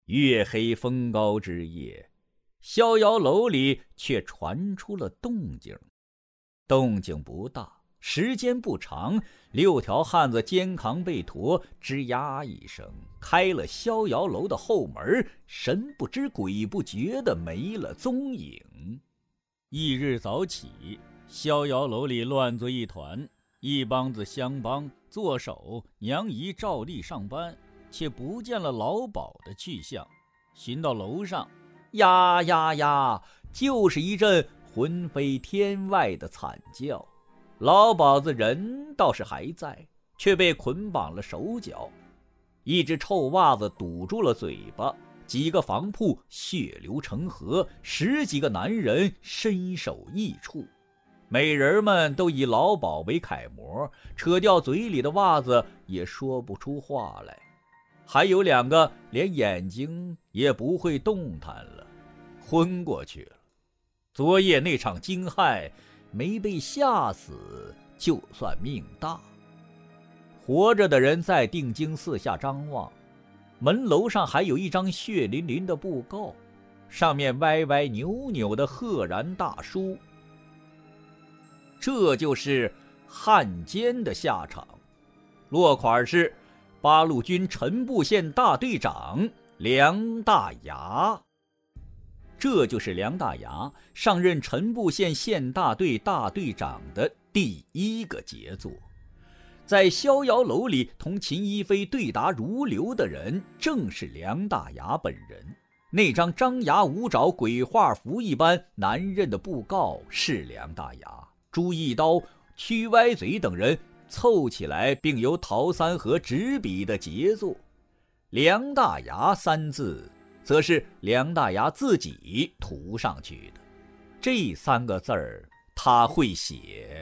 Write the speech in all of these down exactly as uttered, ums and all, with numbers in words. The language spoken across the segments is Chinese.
月黑风高之夜，逍遥楼里却传出了动静。动静不大，时间不长，六条汉子肩扛背驮，吱呀一声开了逍遥楼的后门，神不知鬼不觉地没了踪影。翌日早起，逍遥楼里乱作一团，一帮子乡帮、做手、娘姨照例上班，却不见了老鸨的去向。寻到楼上，呀呀呀，就是一阵魂飞天外的惨叫。老鸨子人倒是还在，却被捆绑了手脚，一只臭袜子堵住了嘴巴，几个房铺血流成河，十几个男人身首异处。美人们都以老鸨为楷模，扯掉嘴里的袜子也说不出话来。还有两个连眼睛也不会动弹了，昏过去了。昨夜那场惊骇，没被吓死就算命大。活着的人在定睛四下张望，门楼上还有一张血淋淋的布告，上面歪歪扭扭的赫然大书：这就是汉奸的下场。落款是八路军陈布县大队长梁大牙。这就是梁大牙上任陈布县县大队大队长的第一个杰作。在逍遥楼里同秦一飞对答如流的人，正是梁大牙本人。那张张牙舞爪、鬼画符一般难认的布告是梁大牙、朱一刀、屈歪嘴等人凑起来，并由陶三和执笔的杰作。梁大牙三字则是梁大牙自己涂上去的，这三个字儿他会写。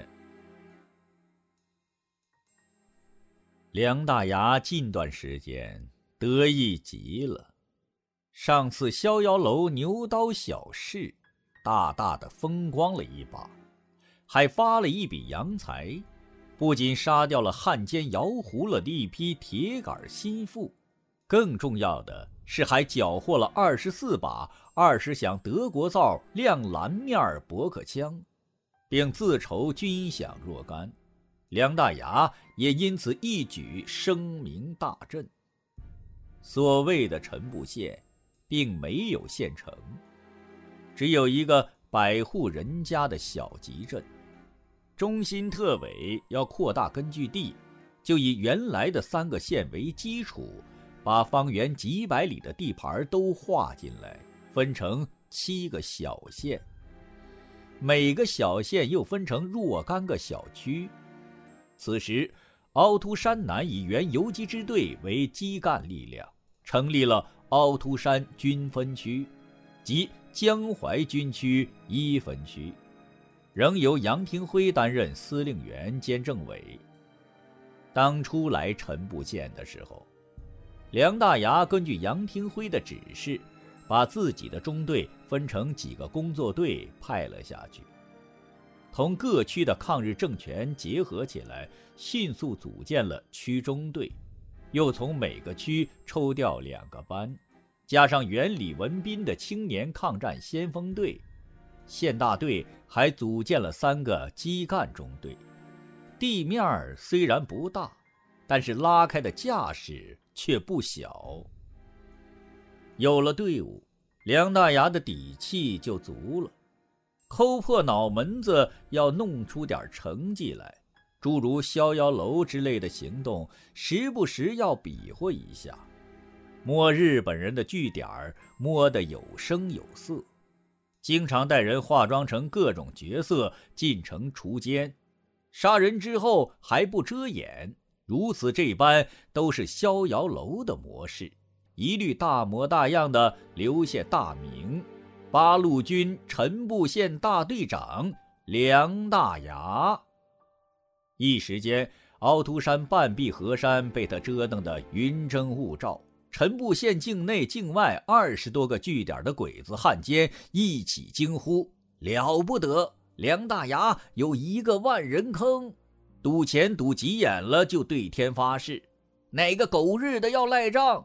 梁大牙近段时间得意极了，上次逍遥楼牛刀小试，大大的风光了一把，还发了一笔洋财，不仅杀掉了汉奸姚胡了的一批铁杆心腹，更重要的是还缴获了二十四把二十响德国造亮蓝面驳壳枪，并自筹军饷若干。梁大牙也因此一举声名大振。所谓的陈布县并没有县城，只有一个百户人家的小集镇。中心特委要扩大根据地，就以原来的三个县为基础，把方圆几百里的地盘都划进来，分成七个小县，每个小县又分成若干个小区。此时凹凸山南以原游击支队为基干力量，成立了凹凸山军分区及江淮军区一分区，仍由杨廷辉担任司令员兼政委。当初来陈布县的时候，梁大牙根据杨廷辉的指示，把自己的中队分成几个工作队派了下去，同各区的抗日政权结合起来，迅速组建了区中队，又从每个区抽调两个班，加上原李文斌的青年抗战先锋队，县大队还组建了三个基干中队。地面虽然不大，但是拉开的架势却不小。有了队伍，梁大牙的底气就足了，抠破脑门子要弄出点成绩来，诸如逍遥楼之类的行动，时不时要比划一下，摸日本人的据点，摸得有声有色，经常带人化妆成各种角色进城除奸，杀人之后还不遮掩，如此这般都是逍遥楼的模式，一律大模大样的留下大名：八路军陈布县大队长梁大牙。一时间，凹凸山半壁河山被他折腾得云蒸雾罩，陈布县境内境外二十多个据点的鬼子汉奸一起惊呼：了不得，梁大牙有一个万人坑，赌钱赌急眼了就对天发誓，哪个狗日的要赖账，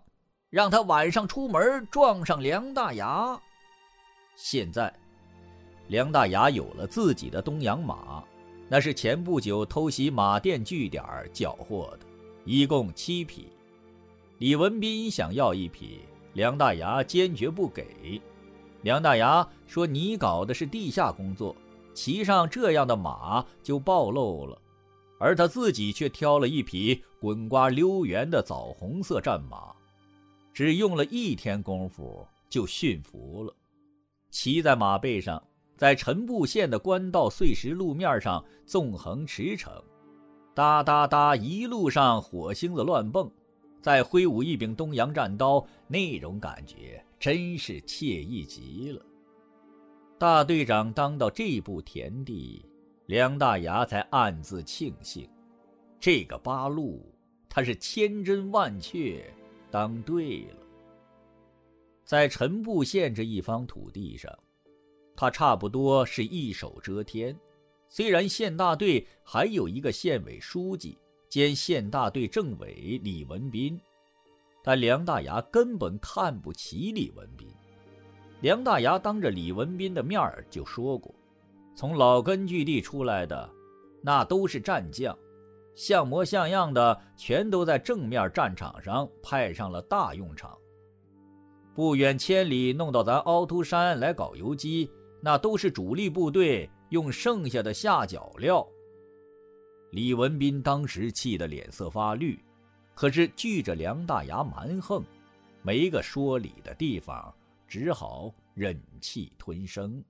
让他晚上出门撞上梁大牙。现在梁大牙有了自己的东洋马，那是前不久偷袭马店据点缴获的，一共七匹。李文斌想要一匹，梁大牙坚决不给。梁大牙说，你搞的是地下工作，骑上这样的马就暴露了，而他自己却挑了一匹滚瓜溜圆的枣红色战马，只用了一天功夫就驯服了。骑在马背上，在陈布县的官道碎石路面上纵横驰骋，哒哒哒一路上火星子乱蹦，再挥舞一柄东洋战刀，那种感觉真是惬意极了。大队长当到这步田地，梁大牙才暗自庆幸，这个八路他是千真万确当对了。在陈布县这一方土地上，他差不多是一手遮天。虽然县大队还有一个县委书记兼县大队政委李文斌，但梁大牙根本看不起李文斌。梁大牙当着李文斌的面就说过，从老根据地出来的那都是战将，像模像样的全都在正面战场上派上了大用场，不远千里弄到咱凹凸山来搞游击，那都是主力部队用剩下的下脚料。李文斌当时气得脸色发绿，可是惧着梁大牙蛮横，没个说理的地方，只好忍气吞声。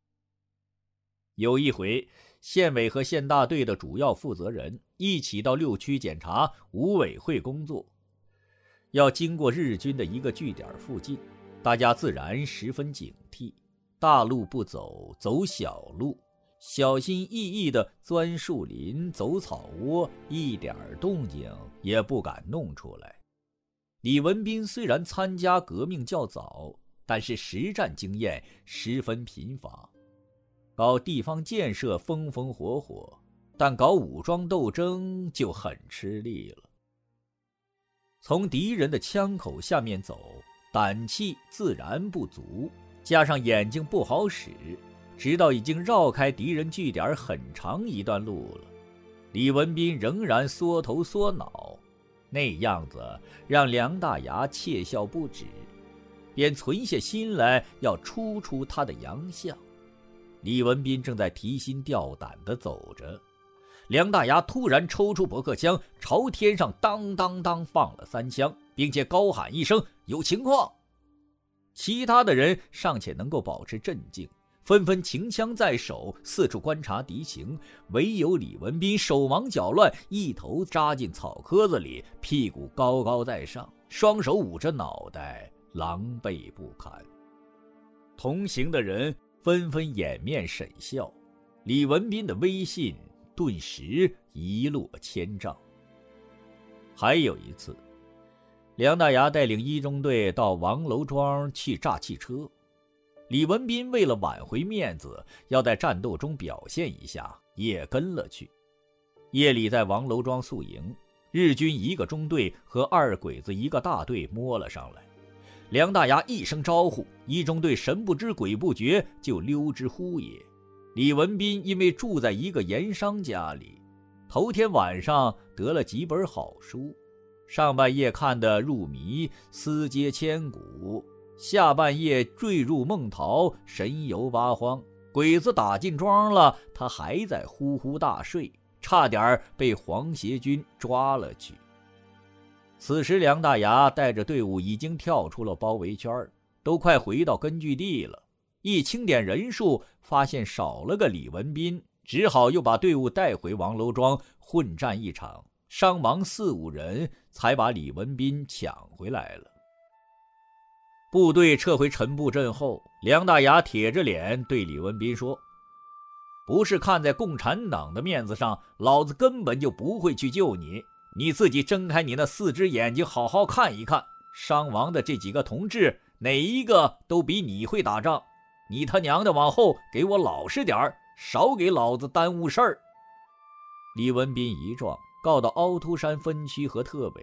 有一回，县委和县大队的主要负责人一起到六区检查五委会工作，要经过日军的一个据点附近，大家自然十分警惕，大路不走，走小路，小心翼翼地钻树林，走草窝，一点动静也不敢弄出来。李文斌虽然参加革命较早，但是实战经验十分贫乏，搞地方建设风风火火，但搞武装斗争就很吃力了。从敌人的枪口下面走，胆气自然不足，加上眼睛不好使，直到已经绕开敌人据点很长一段路了，李文斌仍然缩头缩脑，那样子让梁大牙窃笑不止，便存下心来要出出他的洋相。李文斌正在提心吊胆地走着，梁大牙突然抽出驳壳枪，朝天上当当当放了三枪，并且高喊一声有情况。其他的人尚且能够保持镇静，纷纷擎枪在手，四处观察敌情，唯有李文斌手忙脚乱，一头扎进草棵子里，屁股高高在上，双手捂着脑袋，狼狈不堪。同行的人纷纷掩面审笑，李文斌的威信顿时一落千丈。还有一次，梁大牙带领一中队到王楼庄去炸汽车，李文斌为了挽回面子，要在战斗中表现一下，也跟了去。夜里在王楼庄宿营，日军一个中队和二鬼子一个大队摸了上来，梁大牙一声招呼，一中队神不知鬼不觉就溜之乎也。李文斌因为住在一个盐商家里，头天晚上得了几本好书，上半夜看得入迷，思接千古，下半夜坠入梦逃，神游八荒。鬼子打进庄了，他还在呼呼大睡，差点被皇协军抓了去。此时梁大牙带着队伍已经跳出了包围圈，都快回到根据地了。一清点人数，发现少了个李文斌，只好又把队伍带回王楼庄混战一场，伤亡四五人，才把李文斌抢回来了。部队撤回陈布镇后，梁大牙铁着脸对李文斌说，不是看在共产党的面子上，老子根本就不会去救你，你自己睁开你那四只眼睛好好看一看，伤亡的这几个同志哪一个都比你会打仗，你他娘的往后给我老实点儿，少给老子耽误事儿。李文斌一状告到凹凸山分区和特委，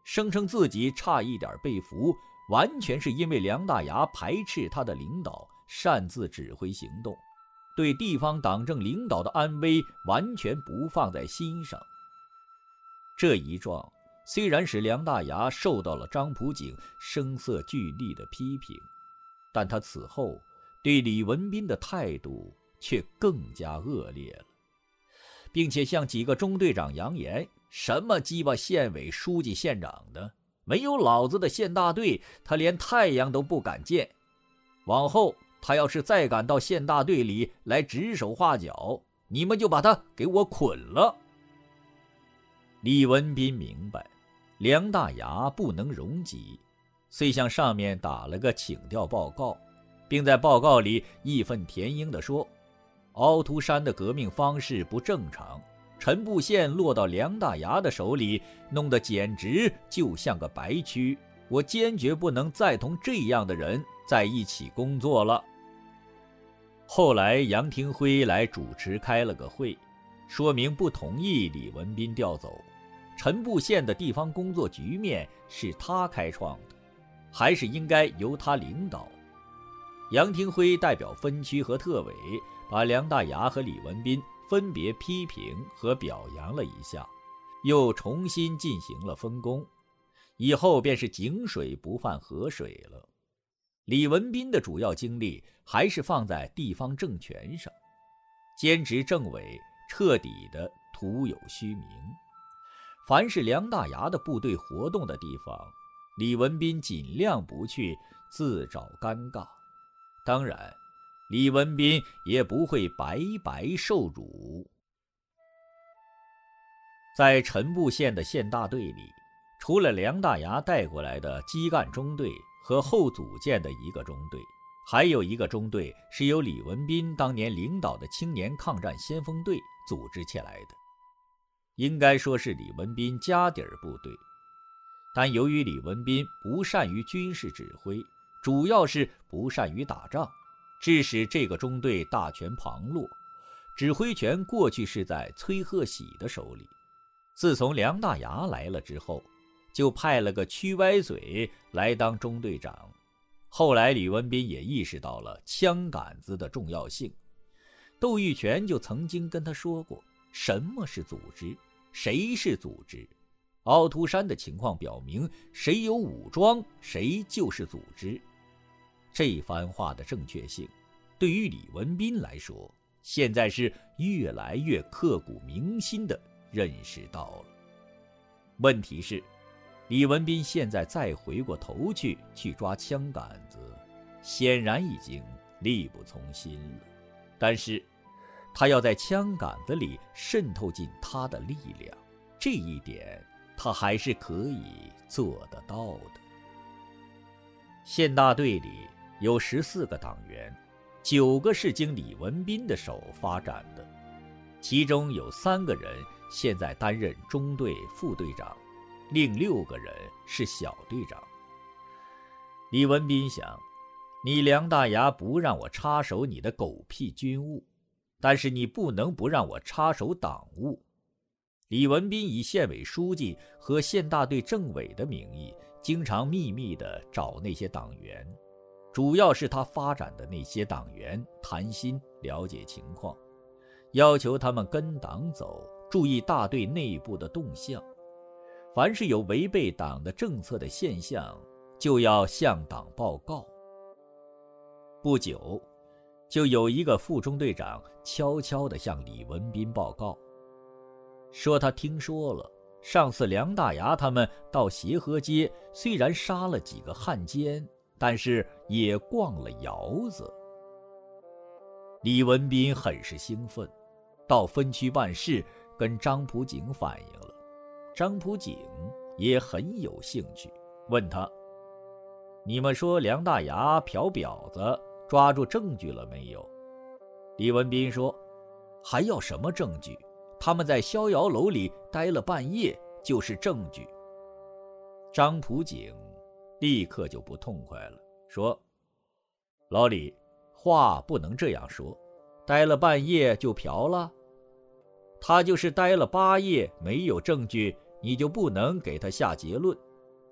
声称自己差一点被俘，完全是因为梁大牙排斥他的领导，擅自指挥行动，对地方党政领导的安危完全不放在心上。这一状虽然使梁大牙受到了张普景声色俱厉的批评，但他此后对李文斌的态度却更加恶劣了，并且向几个中队长扬言，什么鸡巴县委书记县长的，没有老子的县大队，他连太阳都不敢见。往后他要是再敢到县大队里来指手画脚，你们就把他给我捆了。李文斌明白梁大牙不能容己，遂向上面打了个请调报告，并在报告里义愤填膺地说，凹凸山的革命方式不正常，陈布县落到梁大牙的手里，弄得简直就像个白区，我坚决不能再同这样的人在一起工作了。后来杨廷辉来主持开了个会，说明不同意李文斌调走，陈布县的地方工作局面是他开创的，还是应该由他领导。杨廷辉代表分区和特委，把梁大牙和李文斌分别批评和表扬了一下，又重新进行了分工，以后便是井水不犯河水了。李文斌的主要精力还是放在地方政权上，兼职政委彻底的徒有虚名。凡是梁大牙的部队活动的地方，李文斌尽量不去，自找尴尬。当然李文斌也不会白白受辱。在陈布县的县大队里，除了梁大牙带过来的基干中队和后组建的一个中队，还有一个中队是由李文斌当年领导的青年抗战先锋队组织起来的，应该说是李文斌家底儿部队。但由于李文斌不善于军事指挥，主要是不善于打仗，致使这个中队大权旁落，指挥权过去是在崔鹤喜的手里。自从梁大牙来了之后，就派了个屈歪嘴来当中队长。后来李文斌也意识到了枪杆子的重要性，窦玉泉就曾经跟他说过，什么是组织，谁是组织。凹凸山的情况表明，谁有武装谁就是组织。这番话的正确性对于李文斌来说，现在是越来越刻骨铭心地认识到了。问题是李文斌现在再回过头去去抓枪杆子，显然已经力不从心了。但是他要在枪杆子里渗透进他的力量，这一点他还是可以做得到的。县大队里有十四个党员，九个是经李文斌的手发展的，其中有三个人现在担任中队副队长，另六个人是小队长。李文斌想，你梁大牙不让我插手你的狗屁军务，但是你不能不让我插手党务。李文斌以县委书记和县大队政委的名义，经常秘密地找那些党员，主要是他发展的那些党员谈心了解情况，要求他们跟党走，注意大队内部的动向，凡是有违背党的政策的现象，就要向党报告。不久，就有一个副中队长悄悄地向李文斌报告，说他听说了，上次梁大牙他们到协和街，虽然杀了几个汉奸，但是也逛了窑子。李文斌很是兴奋，到分区办事跟张普景反映了。张普景也很有兴趣，问他，你们说梁大牙嫖婊子抓住证据了没有？李文斌说，还要什么证据？他们在逍遥楼里待了半夜，就是证据。张普景立刻就不痛快了，说，老李，话不能这样说，待了半夜就嫖了？他就是待了八夜没有证据，你就不能给他下结论，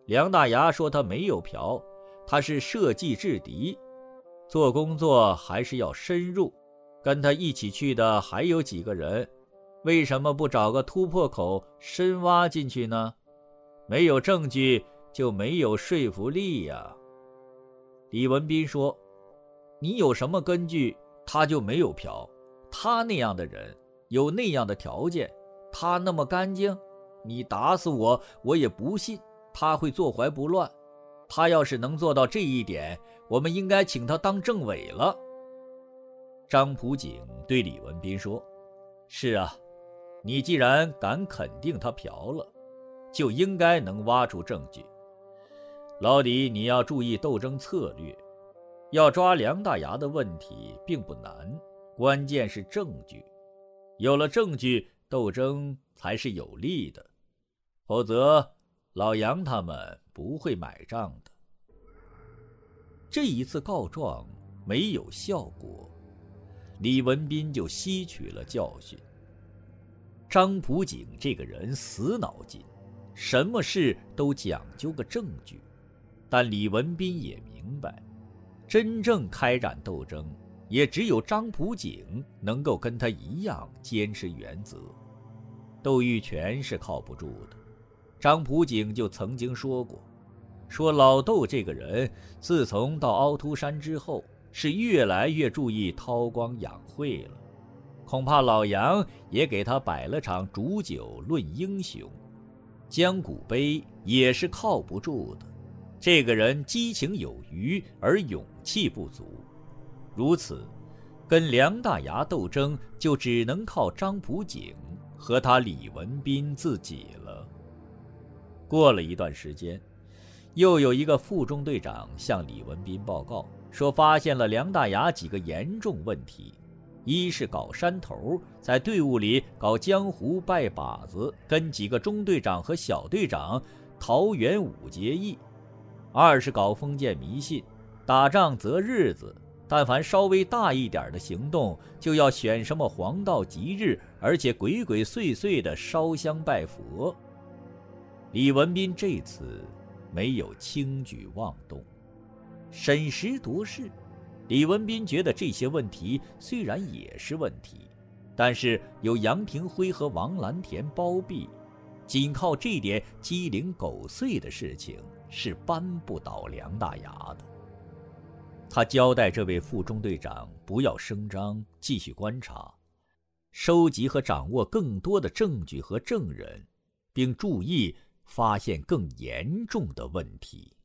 梁大牙说他没有嫖，他是设计制敌，做工作还是要深入，跟他一起去的还有几个人，为什么不找个突破口深挖进去呢？没有证据就没有说服力呀。李文斌说，你有什么根据他就没有嫖？他那样的人有那样的条件，他那么干净，你打死我我也不信他会坐怀不乱。他要是能做到这一点，我们应该请他当政委了。张普景对李文斌说，是啊，你既然敢肯定他嫖了，就应该能挖出证据。老李，你要注意斗争策略，要抓梁大牙的问题并不难，关键是证据。有了证据，斗争才是有利的，否则老杨他们不会买账的。这一次告状没有效果，李文斌就吸取了教训。张普景这个人死脑筋，什么事都讲究个证据，但李文斌也明白，真正开展斗争，也只有张普景能够跟他一样坚持原则。窦玉泉是靠不住的，张普景就曾经说过，说老窦这个人自从到凹凸山之后，是越来越注意韬光养晦了，恐怕老杨也给他摆了场煮酒论英雄。江古碑也是靠不住的，这个人激情有余而勇气不足，如此跟梁大牙斗争就只能靠张普景和他李文斌自己了。过了一段时间，又有一个副中队长向李文斌报告，说发现了梁大牙几个严重问题。一是搞山头，在队伍里搞江湖拜把子，跟几个中队长和小队长桃园五结义；二是搞封建迷信，打仗择日子，但凡稍微大一点的行动，就要选什么黄道吉日，而且鬼鬼祟祟的烧香拜佛。李文斌这次没有轻举妄动，审时度势。李文斌觉得这些问题虽然也是问题，但是有杨廷辉和王蓝田包庇，仅靠这点鸡零狗碎的事情是扳不倒梁大牙的。他交代这位副中队长不要声张，继续观察，收集和掌握更多的证据和证人，并注意发现更严重的问题。